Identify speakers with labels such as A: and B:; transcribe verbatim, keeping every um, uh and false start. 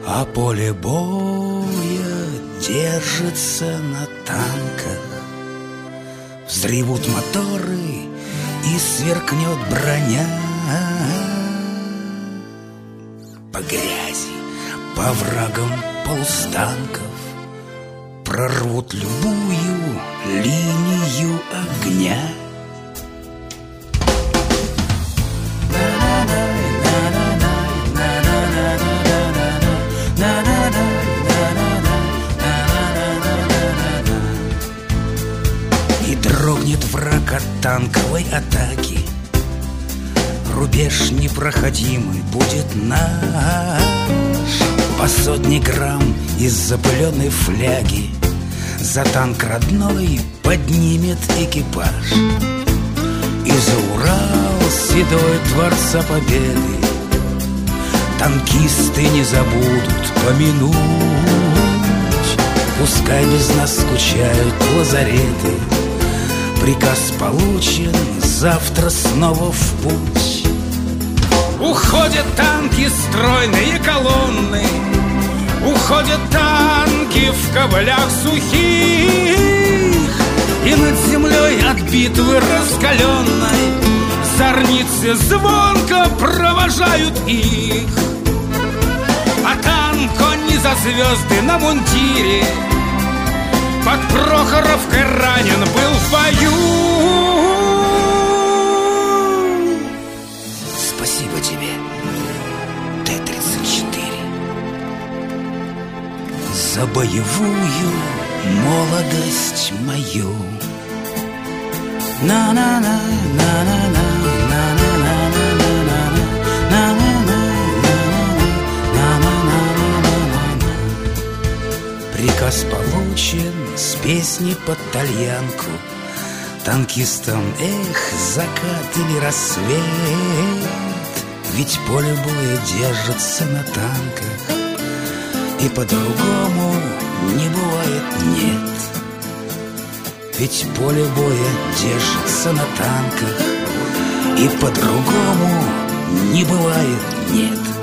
A: А поле боя держится на танках. Взревут моторы и сверкнет броня. По грязи, по врагам полустанков прорвут любую линию огня. И дрогнет враг от танковой атаки. Рубеж непроходимый будет наш. По сотне грамм из запыленной фляги за танк родной поднимет экипаж. И за Урал седой Творца Победы танкисты не забудут помянуть. Пускай без нас скучают лазареты. Приказ получен, завтра снова в путь. Уходят танки, стройные колонны. Уходят танки в кобылях сухих. И над землей от битвы раскаленной зорницы звонко провожают их. А танк, он не за звезды на мундире, под Прохоровкой ранен был в бою. Спасибо тебе, Т тридцать четыре, за боевую молодость мою. На-на-на, на-на-на, на-на-на, на-на-на, на-на-на. Приказ получен с песней под тальянку. Танкистам, эх, закат или рассвет. Ведь поле боя держится на танках, и по-другому не бывает, нет. Ведь поле боя держится на танках, и по-другому не бывает, нет.